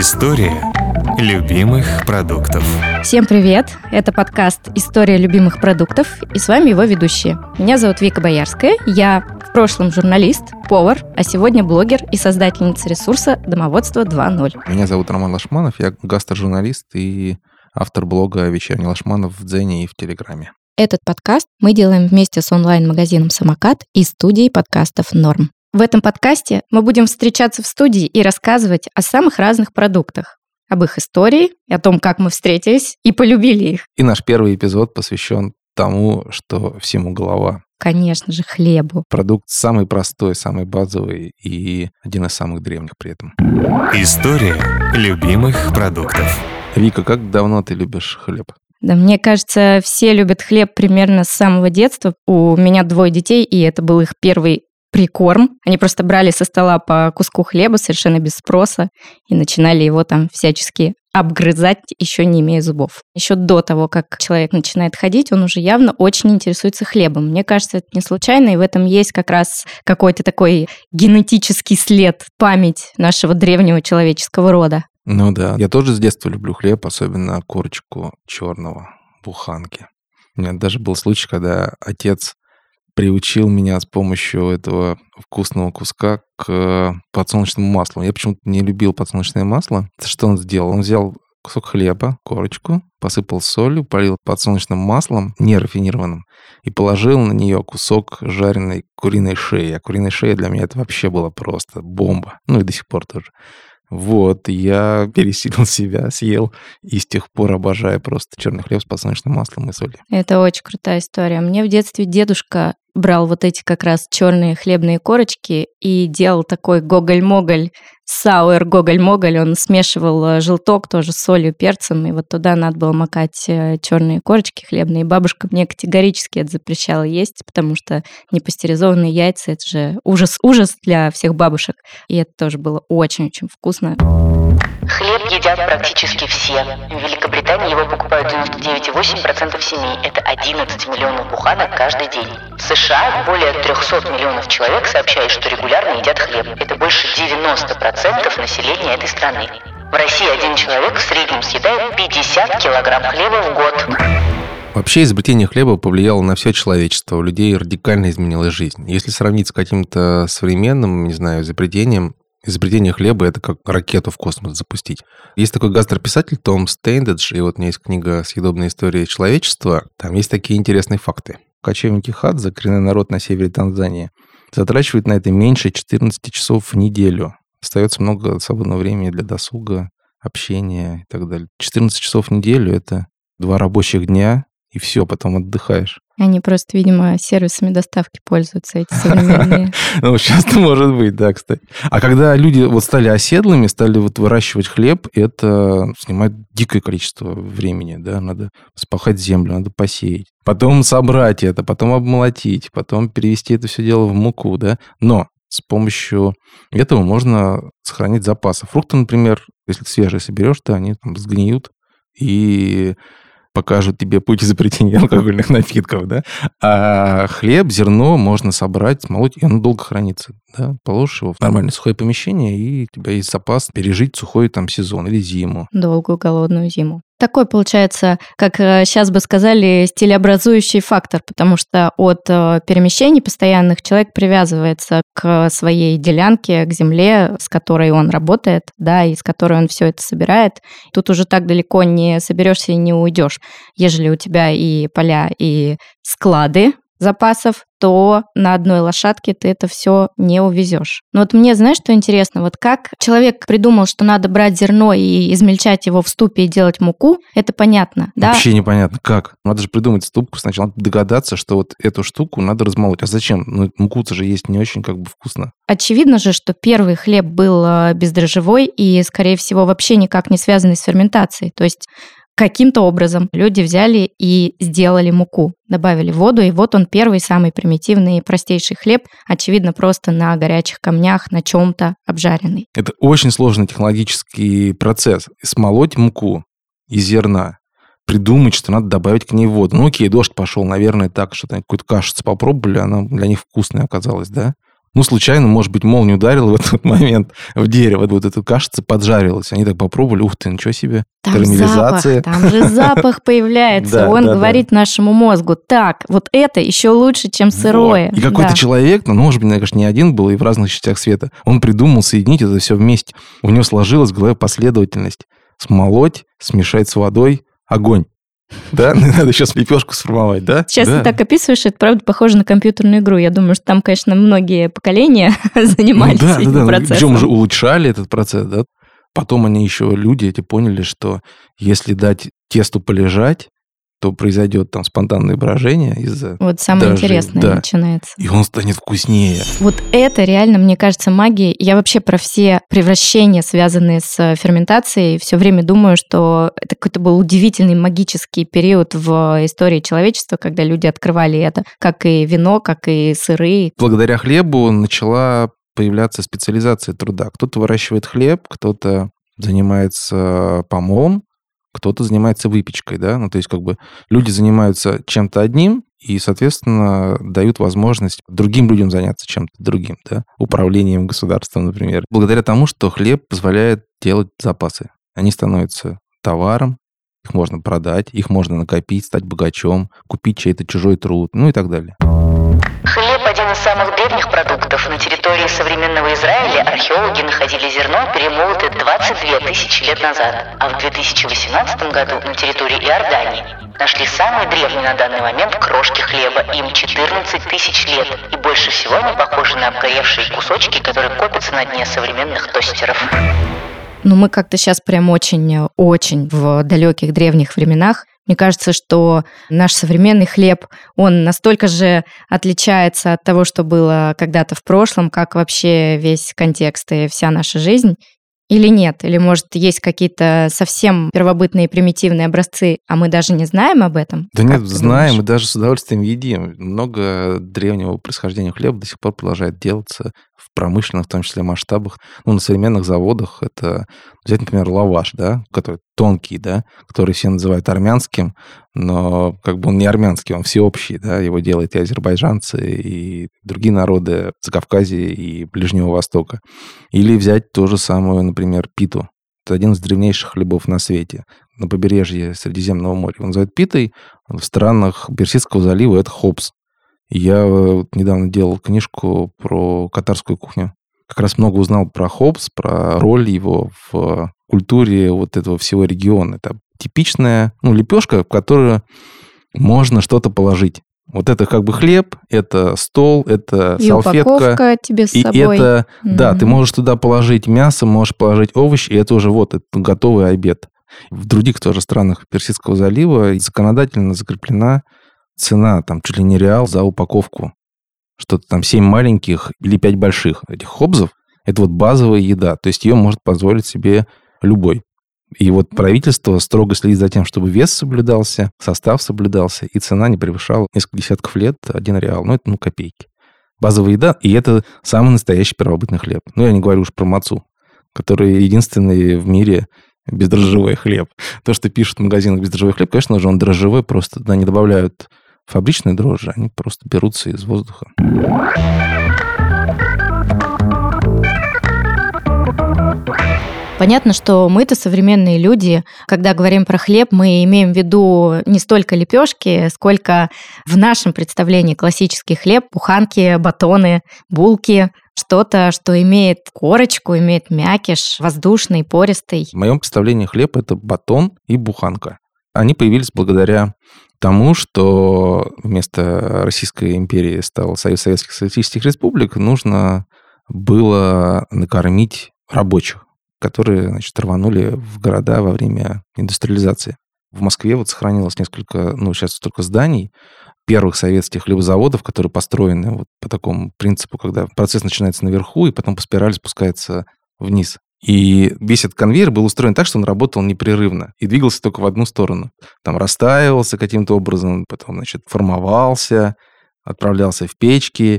История любимых продуктов. Всем привет! Это подкаст «История любимых продуктов», и с вами его ведущие. Меня зовут Вика Боярская, я в прошлом журналист, повар, а сегодня блогер и создательница ресурса «Домоводство 2.0». Меня зовут Роман Лашманов, я гастрожурналист и автор блога «Вечерний Лашманов» в Дзене и в Телеграме. Этот подкаст мы делаем вместе с онлайн-магазином «Самокат» и студией подкастов «Норм». В этом подкасте мы будем встречаться в студии и рассказывать о самых разных продуктах, об их истории, о том, как мы встретились и полюбили их. И наш первый эпизод посвящен тому, что всему голова. Конечно же, хлебу. Продукт самый простой, самый базовый и один из самых древних при этом. История любимых продуктов. Вика, как давно ты любишь хлеб? Да, мне кажется, все любят хлеб примерно с самого детства. У меня 2 детей, и это был их первый прикорм. Они просто брали со стола по куску хлеба совершенно без спроса и начинали его там всячески обгрызать, еще не имея зубов. Еще до того, как человек начинает ходить, он уже явно очень интересуется хлебом. Мне кажется, это не случайно, и в этом есть как раз какой-то такой генетический след, память нашего древнего человеческого рода. Ну да, я тоже с детства люблю хлеб, особенно корочку черного, буханки. У меня даже был случай, когда отец приучил меня с помощью этого вкусного куска к подсолнечному маслу. Я почему-то не любил подсолнечное масло. Что он сделал? Он взял кусок хлеба, корочку, посыпал солью, полил подсолнечным маслом, нерафинированным, и положил на нее кусок жареной куриной шеи. А куриная шея для меня это вообще была просто бомба. Ну и до сих пор тоже. Вот, я пересилил себя, съел, и с тех пор обожаю просто черный хлеб с подсолнечным маслом и солью. Это очень крутая история. Мне в детстве дедушка брал вот эти как раз черные хлебные корочки и делал такой гоголь-моголь, сауэр гоголь-моголь. Он смешивал желток тоже с солью, перцем, и вот туда надо было макать черные корочки хлебные. Бабушка мне категорически это запрещала есть, потому что непастеризованные яйца — это же ужас для всех бабушек. И это тоже было очень-очень вкусно. Хлеб едят практически все. В Великобритании его покупают 99,8% семей. Это 11 миллионов буханок каждый день. В США более 300 миллионов человек сообщают, что регулярно едят хлеб. Это больше 90% населения этой страны. В России один человек в среднем съедает 50 килограмм хлеба в год. Вообще изобретение хлеба повлияло на все человечество. У людей радикально изменилась жизнь. Если сравнить с каким-то современным, не знаю, изобретение хлеба – это как ракету в космос запустить. Есть такой гастрописатель Том Стейндедж, и вот у меня есть книга «Съедобная история человечества». Там есть такие интересные факты. Кочевники Хадза, коренной народ на севере Танзании, затрачивают на это меньше 14 часов в неделю. Остается много свободного времени для досуга, общения и так далее. 14 часов в неделю – это 2 рабочих дня, и все, потом отдыхаешь. Они просто, видимо, сервисами доставки пользуются, эти современные. Ну, часто может быть, да, кстати. А когда люди вот стали оседлыми, стали вот выращивать хлеб, это снимает дикое количество времени, да, надо вспахать землю, надо посеять, потом собрать это, потом обмолотить, потом перевести это все дело в муку, да. Но с помощью этого можно сохранить запасы. Фрукты, например, если ты свежие соберешь, то они там сгниют и покажут тебе путь изобретения алкогольных напитков, да? А хлеб, зерно можно собрать, смолоть, и оно долго хранится, да? Положишь его в нормальное сухое помещение, и у тебя есть запас пережить сухой там сезон или зиму. Долгую голодную зиму. Такой, получается, как сейчас бы сказали, стилеобразующий фактор, потому что от перемещений постоянных человек привязывается к своей делянке, к земле, с которой он работает, да, и с которой он все это собирает. Тут уже так далеко не соберешься и не уйдешь. Ежели у тебя и поля, и склады запасов, то на одной лошадке ты это все не увезешь. Но вот мне, знаешь, что интересно? Вот как человек придумал, что надо брать зерно и измельчать его в ступе и делать муку, это понятно, да? Вообще непонятно, как. Надо же придумать ступку, сначала догадаться, что вот эту штуку надо размолоть. А зачем? Ну, муку-то же есть не очень как бы вкусно. Очевидно же, что первый хлеб был бездрожжевой и, скорее всего, вообще никак не связанный с ферментацией. То есть каким-то образом люди взяли и сделали муку, добавили воду, и вот он первый, самый примитивный и простейший хлеб, очевидно, просто на горячих камнях, на чем-то обжаренный. Это очень сложный технологический процесс. Смолоть муку из зерна, придумать, что надо добавить к ней воду. Ну окей, дождь пошел, наверное, так, что-то какую-то кашицу попробовали, она для них вкусная оказалась, да? случайно, может быть, молния ударила в этот момент в дерево, вот эта кашица поджарилась. Они так попробовали, ух ты, ничего себе, карамелизация. Там же запах появляется. Да, Он да, говорит нашему мозгу, так, вот это еще лучше, чем сырое. Вот. И какой-то человек, может быть, конечно, не один был, и в разных частях света, он придумал соединить это все вместе. У него сложилась в голове последовательность. Смолоть, смешать с водой, огонь. Да, надо сейчас лепешку сформовать, да? Сейчас да. ты так описываешь, это правда похоже на компьютерную игру. Я думаю, что там, конечно, многие поколения занимались этим процессом. Причем уже улучшали этот процесс, да? Потом люди эти поняли, что если дать тесту полежать, то произойдет там спонтанное брожение из-за Вот самое интересное начинается. И он станет вкуснее. Вот это реально, мне кажется, магия. Я вообще про все превращения, связанные с ферментацией, все время думаю, что это какой-то был удивительный магический период в истории человечества, когда люди открывали это, как и вино, как и сыры. Благодаря хлебу начала появляться специализация труда. Кто-то выращивает хлеб, кто-то занимается помолом, кто-то занимается выпечкой, да, то есть люди занимаются чем-то одним и, соответственно, дают возможность другим людям заняться чем-то другим, да, управлением государством, например. Благодаря тому, что хлеб позволяет делать запасы. Они становятся товаром, их можно продать, их можно накопить, стать богачом, купить чей-то чужой труд, и так далее. Хлеб – один из самых древних продуктов. На территории современного Израиля археологи находили зерно, перемолотое 22 тысячи лет назад. А в 2018 году на территории Иордании нашли самые древние на данный момент крошки хлеба. Им 14 тысяч лет. И больше всего они похожи на обгоревшие кусочки, которые копятся на дне современных тостеров. Мы как-то сейчас прям очень в далеких древних временах. Мне кажется, что наш современный хлеб, он настолько же отличается от того, что было когда-то в прошлом, как вообще весь контекст и вся наша жизнь. Или нет? Или, может, есть какие-то совсем первобытные примитивные образцы, а мы даже не знаем об этом? Да нет, знаем и даже с удовольствием едим. Много древнего происхождения хлеба до сих пор продолжает делаться в промышленных, в том числе, масштабах. На современных заводах это взять, например, лаваш, да, который тонкий, да, который все называют армянским, но он не армянский, он всеобщий, да, его делают и азербайджанцы, и другие народы Закавказья и Ближнего Востока. Или взять то же самое, например, питу. Это один из древнейших хлебов на свете. На побережье Средиземного моря. Его называют питой. В странах Персидского залива это хобс. Я недавно делал книжку про катарскую кухню. Как раз много узнал про хобс, про роль его в культуре этого всего региона. Это типичная лепешка, в которую можно что-то положить. Вот это хлеб, это стол, это и салфетка. Упаковка тебе с собой. И это, да, ты можешь туда положить мясо, можешь положить овощи, и это уже это готовый обед. В других тоже странах Персидского залива законодательно закреплена цена, чуть ли не реал за упаковку. Что-то 7 маленьких или 5 больших этих хобзов. Это базовая еда, то есть ее может позволить себе любой. И правительство строго следит за тем, чтобы вес соблюдался, состав соблюдался, и цена не превышала несколько десятков лет 1 реал. Это копейки. Базовая еда, и это самый настоящий первобытный хлеб. Я не говорю уж про мацу, который единственный в мире бездрожжевой хлеб. То, что пишут в магазинах бездрожжевой хлеб, конечно же, он дрожжевой, просто туда не добавляют фабричные дрожжи, они просто берутся из воздуха. Понятно, что мы-то современные люди, когда говорим про хлеб, мы имеем в виду не столько лепешки, сколько в нашем представлении классический хлеб, буханки, батоны, булки, что-то, что имеет корочку, имеет мякиш, воздушный, пористый. В моем представлении хлеб – это батон и буханка. Они появились благодаря тому, что вместо Российской империи стал Союз Советских Социалистических Республик, нужно было накормить рабочих, которые, рванули в города во время индустриализации. В Москве сохранилось несколько, сейчас только зданий, первых советских хлебозаводов, которые построены по такому принципу, когда процесс начинается наверху и потом по спирали спускается вниз. И весь этот конвейер был устроен так, что он работал непрерывно и двигался только в одну сторону. Растаивался каким-то образом, потом, формовался, отправлялся в печки,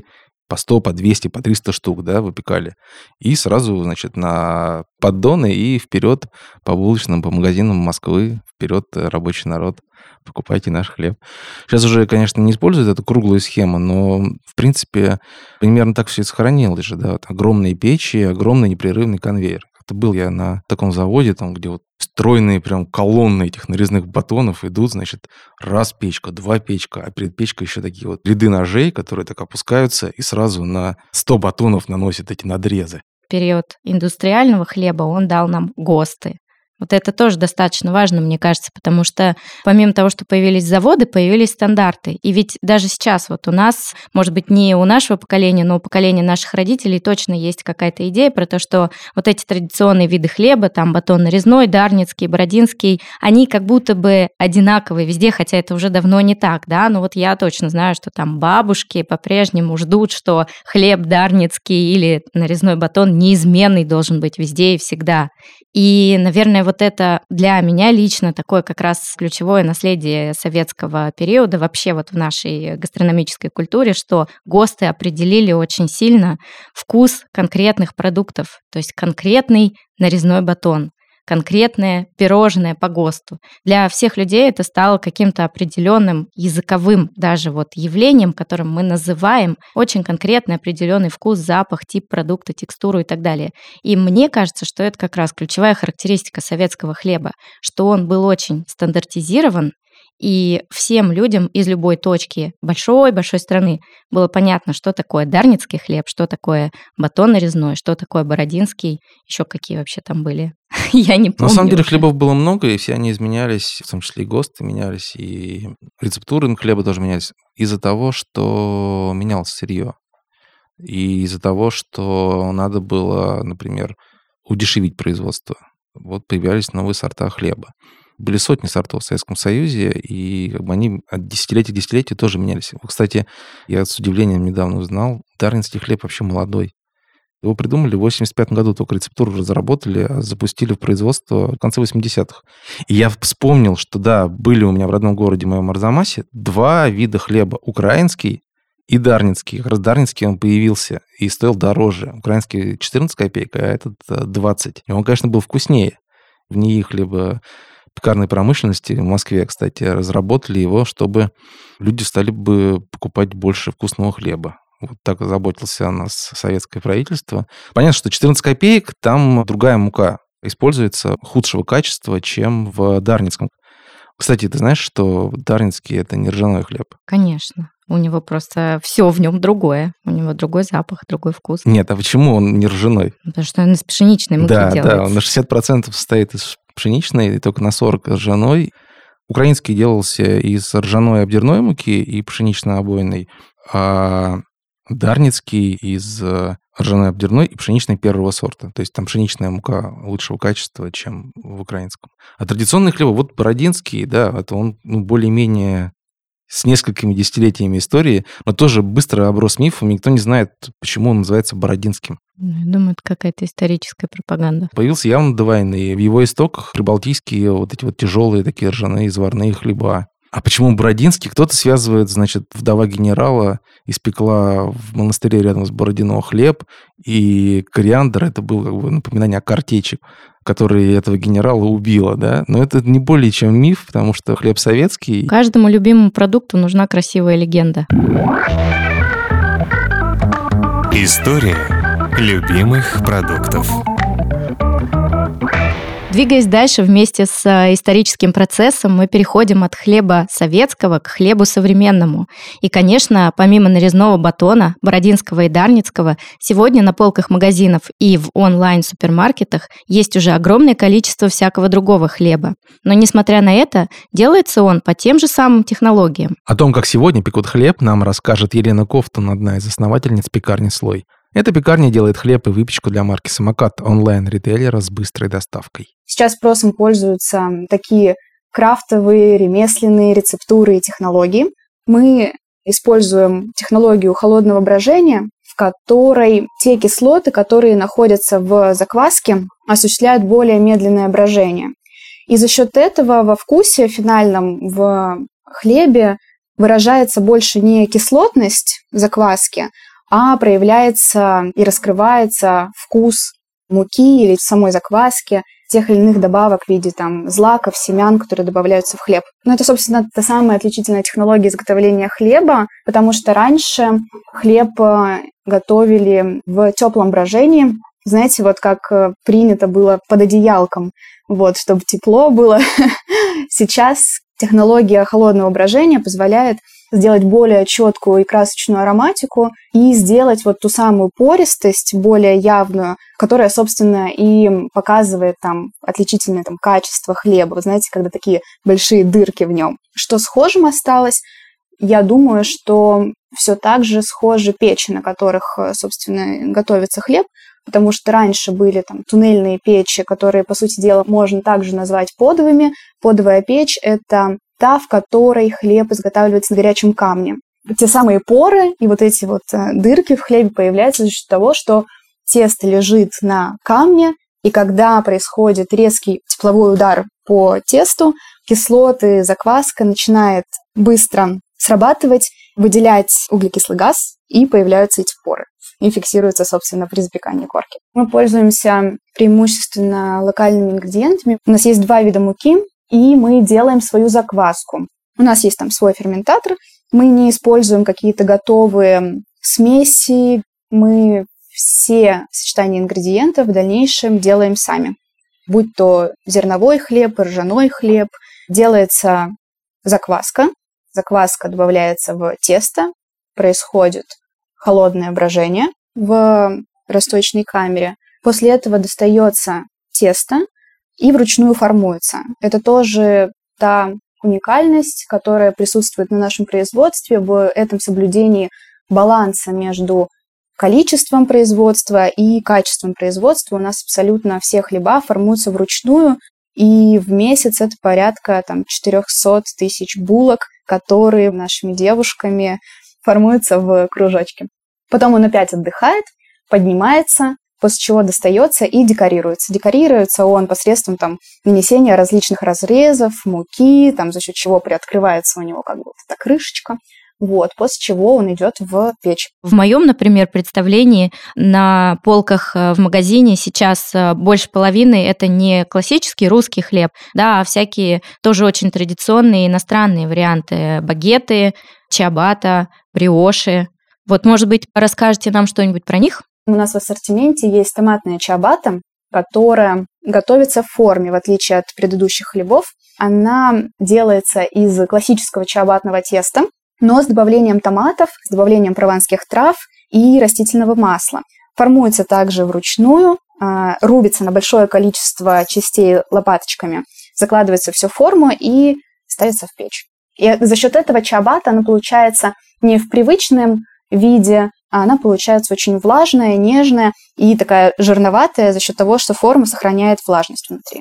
по 100, по 200, по 300 штук, да, выпекали. И сразу, значит, на поддоны и вперед по булочным, по магазинам Москвы, вперед, рабочий народ, покупайте наш хлеб. Сейчас уже, конечно, не используют эту круглую схему, но, в принципе, примерно так все и сохранилось же, да, вот огромные печи, огромный непрерывный конвейер. Как-то был я на таком заводе, там, где вот стройные прям колонны этих нарезных батонов идут, значит, раз печка, два печка, а перед печкой еще такие вот ряды ножей, которые так опускаются и сразу на 100 батонов наносят эти надрезы. Период индустриального хлеба, он дал нам ГОСТы. Вот это тоже достаточно важно, мне кажется, потому что помимо того, что появились заводы, появились стандарты. И ведь даже сейчас вот у нас, может быть, не у нашего поколения, но у поколения наших родителей точно есть какая-то идея про то, что вот эти традиционные виды хлеба, там батон нарезной, дарницкий, бородинский, они как будто бы одинаковые везде, хотя это уже давно не так, да, но вот я точно знаю, что там бабушки по-прежнему ждут, что хлеб дарницкий или нарезной батон неизменный должен быть везде и всегда. И, наверное, вот это для меня лично такое как раз ключевое наследие советского периода вообще вот в нашей гастрономической культуре, что ГОСТы определили очень сильно вкус конкретных продуктов, то есть конкретный нарезной батон, конкретное пирожное по ГОСТу. Для всех людей это стало каким-то определенным языковым даже вот явлением, которым мы называем очень конкретный определенный вкус, запах, тип продукта, текстуру и так далее. И мне кажется, что это как раз ключевая характеристика советского хлеба, что он был очень стандартизирован, и всем людям из любой точки большой-большой страны было понятно, что такое дарницкий хлеб, что такое батон нарезной, что такое бородинский, еще какие вообще там были. Я не помню. На самом деле хлебов было много, и все они изменялись, в том числе и ГОСТы менялись, и рецептуры хлеба тоже менялись, из-за того, что менялось сырье. И из-за того, что надо было, например, удешевить производство. Вот появлялись новые сорта хлеба. Были сотни сортов в Советском Союзе, и как бы они от десятилетия к десятилетию тоже менялись. Кстати, я с удивлением недавно узнал, дарницкий хлеб вообще молодой. Его придумали в 1985 году, только рецептуру разработали, а запустили в производство в конце 80-х. И я вспомнил, что да, были у меня в родном городе, моем Арзамасе, два вида хлеба. Украинский и дарницкий. Как раз дарницкий он появился и стоил дороже. Украинский 14 копеек, а этот 20. И он, конечно, был вкуснее. В НИИ хлебопекарной промышленности в Москве, кстати, разработали его, чтобы люди стали бы покупать больше вкусного хлеба. Вот так заботился о нас советское правительство. Понятно, что 14 копеек, там другая мука используется худшего качества, чем в дарницком. Кстати, ты знаешь, что дарницкий – это не ржаной хлеб? Конечно. У него просто все в нем другое. У него другой запах, другой вкус. Нет, а почему он не ржаной? Потому что он из пшеничной муки делается. Да, он на 60% состоит из пшеничной, и только на 40% ржаной. Украинский делался из ржаной обдирной муки и пшенично-обойной, а дарницкий из ржаной обдирной и пшеничной первого сорта. То есть там пшеничная мука лучшего качества, чем в украинском. А традиционный хлеб, вот бородинский, да, это он более-менее с несколькими десятилетиями истории, но тоже быстро оброс мифом, никто не знает, почему он называется бородинским. Я думаю, это какая-то историческая пропаганда. Появился явно до войны. В его истоках прибалтийские вот эти вот тяжелые такие ржаные заварные хлеба. А почему бородинский? Кто-то связывает, значит, вдова генерала испекла в монастыре рядом с Бородино хлеб, и кориандр — это было как бы напоминание о картечи, которая этого генерала убила, да? Но это не более чем миф, потому что хлеб советский. Каждому любимому продукту нужна красивая легенда. История любимых продуктов. Двигаясь дальше вместе с историческим процессом, мы переходим от хлеба советского к хлебу современному. И, конечно, помимо нарезного батона, бородинского и дарницкого, сегодня на полках магазинов и в онлайн-супермаркетах есть уже огромное количество всякого другого хлеба. Но, несмотря на это, делается он по тем же самым технологиям. О том, как сегодня пекут хлеб, нам расскажет Елена Ковтун, одна из основательниц пекарни «Слой». Эта пекарня делает хлеб и выпечку для марки «Самокат», онлайн-ритейлера с быстрой доставкой. Сейчас спросом пользуются такие крафтовые, ремесленные рецептуры и технологии. Мы используем технологию холодного брожения, в которой те кислоты, которые находятся в закваске, осуществляют более медленное брожение. И за счет этого во вкусе финальном в хлебе выражается больше не кислотность закваски, а проявляется и раскрывается вкус муки или самой закваски, тех или иных добавок в виде злаков, семян, которые добавляются в хлеб. Но это, собственно, та самая отличительная технология изготовления хлеба, потому что раньше хлеб готовили в теплом брожении, знаете, вот как принято было под одеялком, вот, чтобы тепло было. Сейчас технология холодного брожения позволяет сделать более четкую и красочную ароматику и сделать вот ту самую пористость, более явную, которая, собственно, и показывает отличительное качество хлеба. Вы знаете, когда такие большие дырки в нем. Что схожим осталось? Я думаю, что все так же схожи печи, на которых, собственно, готовится хлеб, потому что раньше были туннельные печи, которые, по сути дела, можно также назвать подовыми. Подовая печь – это та, в которой хлеб изготавливается на горячем камне. Те самые поры и вот эти вот дырки в хлебе появляются за счет того, что тесто лежит на камне, и когда происходит резкий тепловой удар по тесту, кислоты, закваска начинает быстро срабатывать, выделять углекислый газ, и появляются эти поры. И фиксируется, собственно, при запекании корки. Мы пользуемся преимущественно локальными ингредиентами. У нас есть 2 вида муки, и мы делаем свою закваску. У нас есть свой ферментатор, мы не используем какие-то готовые смеси, мы все сочетания ингредиентов в дальнейшем делаем сами. Будь то зерновой хлеб, ржаной хлеб, делается закваска. Закваска добавляется в тесто, происходит холодное брожение в расстоечной камере. После этого достается тесто и вручную формуется. Это тоже та уникальность, которая присутствует на нашем производстве в этом соблюдении баланса между количеством производства и качеством производства. У нас абсолютно все хлеба формуются вручную, и в месяц это порядка 400 тысяч булок, которые нашими девушками формуются в кружочки. Потом он опять отдыхает, поднимается, после чего достается и декорируется. Декорируется он посредством нанесения различных разрезов, муки, за счет чего приоткрывается у него эта крышечка. Вот, после чего он идет в печь. В моем, например, представлении на полках в магазине сейчас больше половины это не классический русский хлеб, а всякие тоже очень традиционные иностранные варианты: багеты, чиабатта, бриоши. Вот, может быть, расскажете нам что-нибудь про них? У нас в ассортименте есть томатная чиабатта, которая готовится в форме, в отличие от предыдущих хлебов. Она делается из классического чиабаттного теста, но с добавлением томатов, с добавлением прованских трав и растительного масла. Формуется также вручную, рубится на большое количество частей лопаточками, закладывается все в форму и ставится в печь. И за счет этого чиабатта она получается не в привычном виде, а она получается очень влажная, нежная и такая жирноватая за счет того, что форма сохраняет влажность внутри.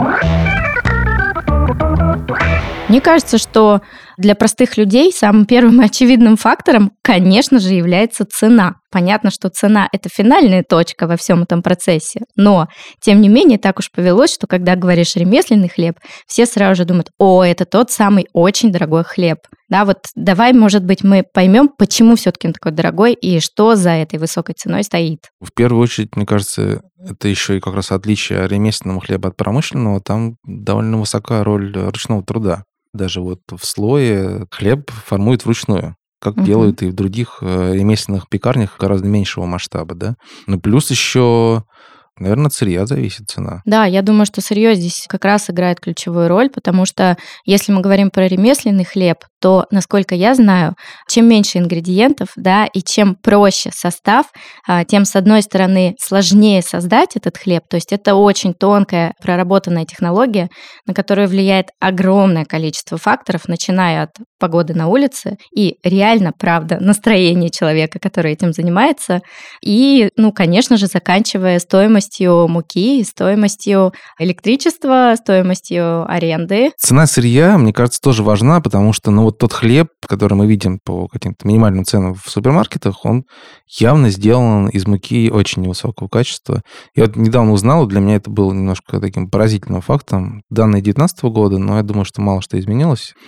Мне кажется, что для простых людей самым первым и очевидным фактором, конечно же, является цена. Понятно, что цена – это финальная точка во всем этом процессе, но, тем не менее, так уж повелось, что когда говоришь ремесленный хлеб, все сразу же думают: о, это тот самый очень дорогой хлеб. Вот давай, может быть, мы поймем, почему все-таки он такой дорогой и что за этой высокой ценой стоит. В первую очередь, мне кажется, это еще и как раз отличие ремесленного хлеба от промышленного. Там довольно высока роль ручного труда. Даже в слое хлеб формуют вручную, как делают и в других ремесленных пекарнях гораздо меньшего масштаба, Ну, плюс еще, наверное, от сырья зависит цена. Да, я думаю, что сырье здесь как раз играет ключевую роль, потому что если мы говорим про ремесленный хлеб, то, насколько я знаю, чем меньше ингредиентов, и чем проще состав, тем, с одной стороны, сложнее создать этот хлеб, то есть это очень тонкая, проработанная технология, на которую влияет огромное количество факторов, начиная от погоды на улице и реально, правда, настроения человека, который этим занимается, и, конечно же, заканчивая стоимостью муки, стоимостью электричества, стоимостью аренды. Цена сырья, мне кажется, тоже важна, потому что, тот хлеб, который мы видим по каким-то минимальным ценам в супермаркетах, он явно сделан из муки очень невысокого качества. Я недавно узнал, для меня это было немножко таким поразительным фактом, данные 2019 года, но я думаю, что мало что изменилось.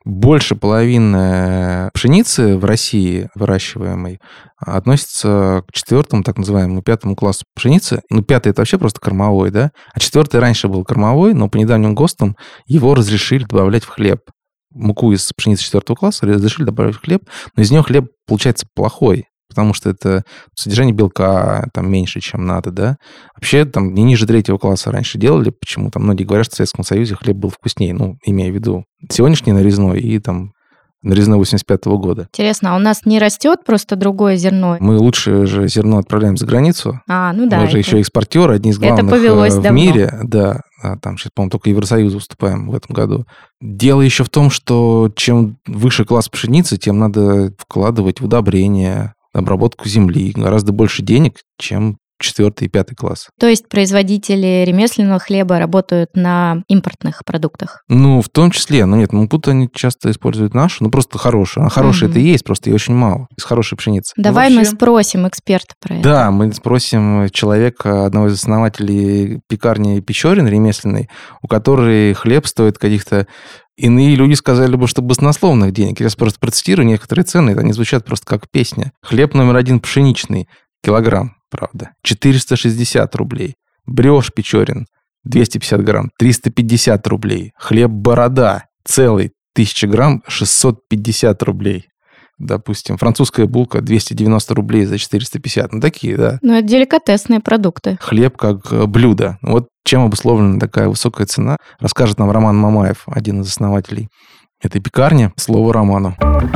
Больше половины пшеницы в России выращиваемой относится к 4-му, так называемому, 5-му классу пшеницы. 5-й это вообще просто кормовой, да? А 4-й раньше был кормовой, но по недавним ГОСТам его разрешили добавлять в хлеб. Муку из пшеницы 4-го класса разрешили добавлять в хлеб, но из него хлеб получается плохой, потому что это содержание белка там меньше, чем надо, да. Вообще там не ниже 3-го класса раньше делали, почему там многие говорят, что в Советском Союзе хлеб был вкуснее, имея в виду сегодняшний нарезной и там нарезной 85-го года. Интересно, а у нас не растет просто другое зерно? Мы лучше же зерно отправляем за границу. Да. Мы же еще экспортеры, одни из главных в мире. Да, там сейчас, по-моему, только Евросоюзу уступаем в этом году. Дело еще в том, что чем выше класс пшеницы, тем надо вкладывать в удобрения, обработку земли гораздо больше денег, чем 4-й и 5-й класс. То есть производители ремесленного хлеба работают на импортных продуктах? В том числе. Но нет, муку-то они часто используют нашу, просто хорошую. А хорошая это и есть, просто ее очень мало. Из хорошей пшеницы. Давай мы спросим эксперта про это. Да, мы спросим человека, одного из основателей пекарни Печорин ремесленной, у которой хлеб стоит каких-то... Иные люди сказали бы, что баснословных денег. Я просто процитирую некоторые цены, они звучат просто как песня. Хлеб номер 1 пшеничный, килограмм, правда, 460 рублей. Брешь Печорин, 250 грамм, 350 рублей. Хлеб Борода, целый, 1000 грамм, 650 рублей. Допустим, французская булка 290 рублей за 450. Такие, да. Это деликатесные продукты. Хлеб как блюдо. Вот чем обусловлена такая высокая цена, расскажет нам Роман Мамаев, один из основателей этой пекарни. Слово Роману.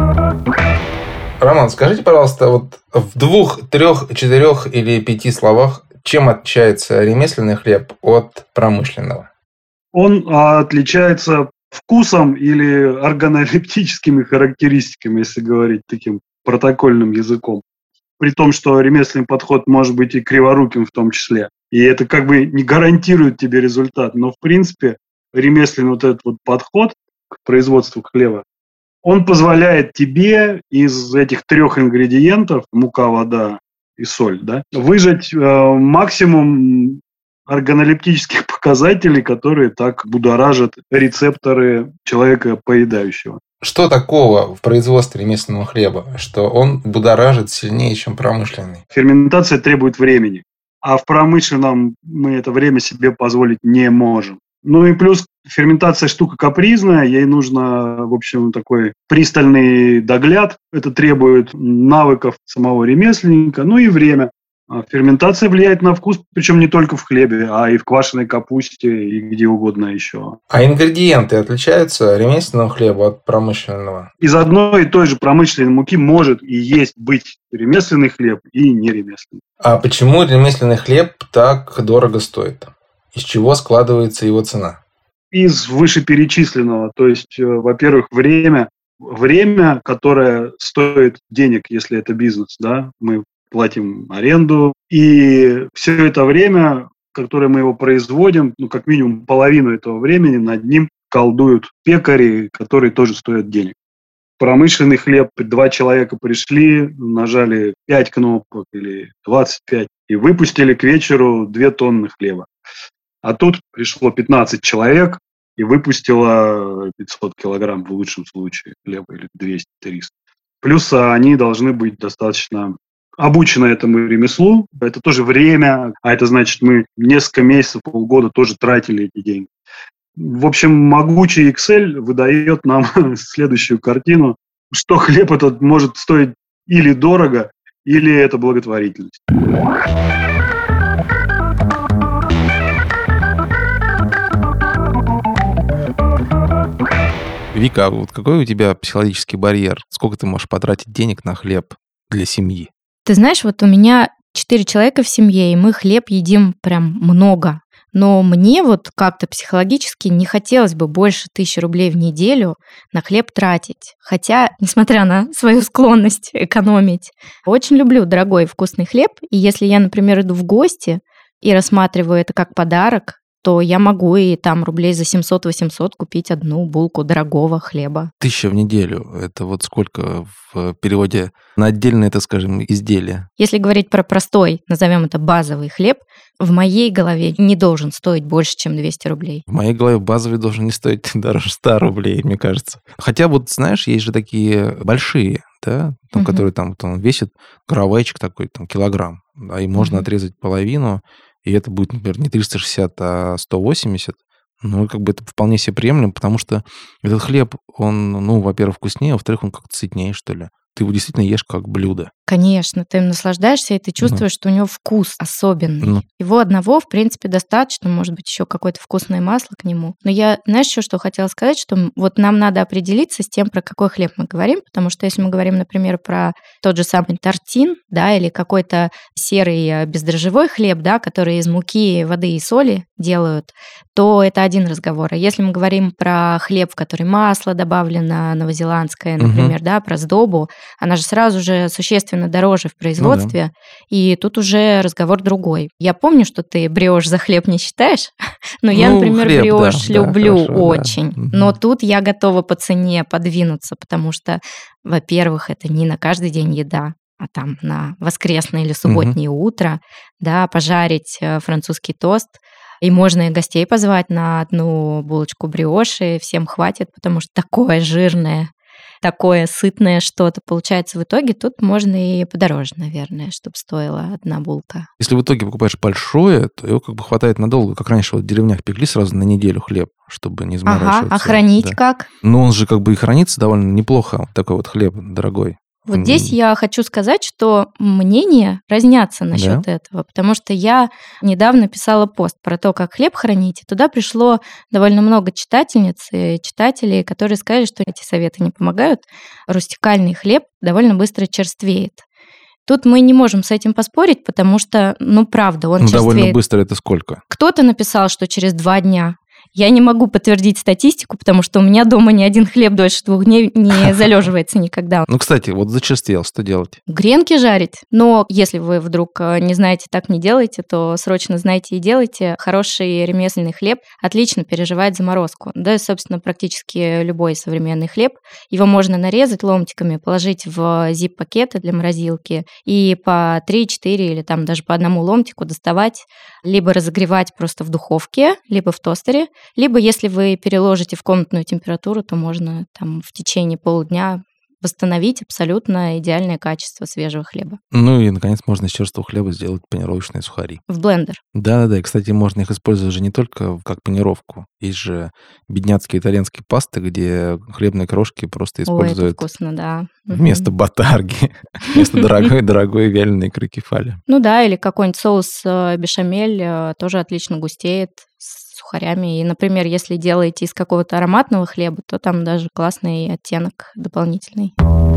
Роман, скажите, пожалуйста, вот в 2, 3, 4 или 5 словах, чем отличается ремесленный хлеб от промышленного? Он отличается вкусом или органолептическими характеристиками, если говорить таким протокольным языком. При том, что ремесленный подход может быть и криворуким в том числе. И это не гарантирует тебе результат. Но, в принципе, ремесленный этот подход к производству хлеба, он позволяет тебе из этих 3 ингредиентов, мука, вода и соль, выжать максимум органолептических показателей, которые так будоражат рецепторы человека поедающего. Что такого в производстве ремесленного хлеба, что он будоражит сильнее, чем промышленный? Ферментация требует времени, а в промышленном мы это время себе позволить не можем. И плюс ферментация штука капризная, ей нужно, в общем, такой пристальный догляд. Это требует навыков самого ремесленника, и время. Ферментация влияет на вкус, причем не только в хлебе, а и в квашеной капусте, и где угодно еще. А ингредиенты отличаются ремесленного хлеба от промышленного? Из одной и той же промышленной муки может и есть быть ремесленный хлеб и неремесленный. А почему ремесленный хлеб так дорого стоит? Из чего складывается его цена? Из вышеперечисленного. То есть, во-первых, время, которое стоит денег, если это бизнес, мы платим аренду, и все это время, которое мы его производим, как минимум половину этого времени над ним колдуют пекари, которые тоже стоят денег. Промышленный хлеб, 2 человека пришли, нажали 5 кнопок или 25 и выпустили к вечеру 2 тонны хлеба. А тут пришло 15 человек и выпустило 500 килограмм в лучшем случае хлеба или 200-300. Плюс они должны быть достаточно обучены этому ремеслу. Это тоже время, а это значит, мы несколько месяцев, полгода тоже тратили эти деньги. В общем, могучий Excel выдает нам следующую картину, что хлеб этот может стоить или дорого, или это благотворительность. Вика, вот какой у тебя психологический барьер? Сколько ты можешь потратить денег на хлеб для семьи? Ты знаешь, вот у меня 4 человека в семье, и мы хлеб едим прям много. Но мне вот как-то психологически не хотелось бы больше 1000 рублей в неделю на хлеб тратить. Хотя, несмотря на свою склонность экономить, очень люблю дорогой и вкусный хлеб. И если я, например, иду в гости и рассматриваю это как подарок, то я могу и там рублей за 700-800 купить одну булку дорогого хлеба. 1000 в неделю. Это вот сколько в переводе на отдельное, так скажем, изделие? Если говорить про простой, назовем это базовый хлеб, в моей голове не должен стоить больше, чем 200 рублей. В моей голове базовый должен не стоить дороже 100 рублей, мне кажется. Хотя вот, знаешь, есть же такие большие, да, там, которые там вот он весит, каравайчик такой, там, килограмм, да, и можно отрезать половину, и это будет, например, не 360, а 180. Ну, как бы это вполне себе приемлемо, потому что этот хлеб, он, ну, во-первых, вкуснее, во-вторых, он как-то сытнее, что ли. Ты его действительно ешь как блюдо. Конечно, ты им наслаждаешься, и ты чувствуешь, что у него вкус особенный. Его одного, в принципе, достаточно, может быть, еще какое-то вкусное масло к нему. Но я, знаешь, еще что хотела сказать, что вот нам надо определиться с тем, про какой хлеб мы говорим, потому что если мы говорим, например, про тот же самый тортин, да, или какой-то серый бездрожжевой хлеб, да, который из муки, воды и соли делают, то это один разговор. А если мы говорим про хлеб, в который масло добавлено, новозеландское, например, да, про сдобу, она же сразу же существенно дороже в производстве, и тут уже разговор другой. Я помню, что ты бриош за хлеб не считаешь, но я, например, хлеб, бриош люблю хорошо, очень. Но тут я готова по цене подвинуться, потому что, во-первых, это не на каждый день еда, а там на воскресное или субботнее утро, да, пожарить французский тост. И можно и гостей позвать на одну булочку бриоши, всем хватит, потому что такое жирное, такое сытное что-то получается в итоге. Тут можно и подороже, наверное, чтобы стоила одна булка. Если в итоге покупаешь большое, то его как бы хватает надолго. Как раньше вот в деревнях пекли сразу на неделю хлеб, чтобы не заморачиваться. Ага, а хранить как? Но он же как бы и хранится довольно неплохо, такой вот хлеб дорогой. Вот здесь я хочу сказать, что мнения разнятся насчет этого, потому что я недавно писала пост про то, как хлеб хранить, и туда пришло довольно много читательниц и читателей, которые сказали, что эти советы не помогают. Рустикальный хлеб довольно быстро черствеет. Тут мы не можем с этим поспорить, потому что, ну, правда, он черствеет. Довольно быстро это сколько? Кто-то написал, что через 2 дня. Я не могу подтвердить статистику, потому что у меня дома ни один хлеб дольше 2 дней не залеживается никогда. Ну, кстати, вот зачерствел, что делать? Гренки жарить. Но если вы вдруг не знаете, так не делайте, то срочно знайте и делайте. Хороший ремесленный хлеб отлично переживает заморозку. Да, и, собственно, практически любой современный хлеб. Его можно нарезать ломтиками, положить в зип-пакеты для морозилки и по 3-4 или там даже по одному ломтику доставать, либо разогревать просто в духовке, либо в тостере, либо если вы переложите в комнатную температуру, то можно там в течение полдня восстановить абсолютно идеальное качество свежего хлеба. Ну и, наконец, можно из черствого хлеба сделать панировочные сухари. В блендер. Да-да-да, и, кстати, можно их использовать же не только как панировку. Есть же бедняцкие итальянские пасты, где хлебные крошки просто используют... Ой, это вкусно, да. Вместо батарги, вместо дорогой вяленой икры кефали. Ну да, или какой-нибудь соус бешамель тоже отлично густеет с сухарями. И, например, если делаете из какого-то ароматного хлеба, то там даже классный оттенок дополнительный.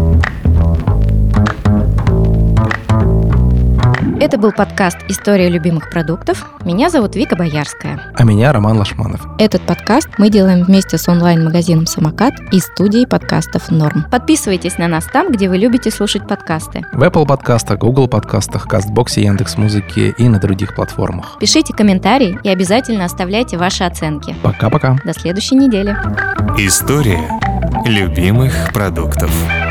Это был подкаст «История любимых продуктов». Меня зовут Вика Боярская. А меня Роман Лашманов. Этот подкаст мы делаем вместе с онлайн-магазином «Самокат» и студией подкастов «Норм». Подписывайтесь на нас там, где вы любите слушать подкасты. В Apple подкастах, Google подкастах, Кастбоксе, Яндекс.Музыке и на других платформах. Пишите комментарии и обязательно оставляйте ваши оценки. Пока-пока. До следующей недели. История любимых продуктов.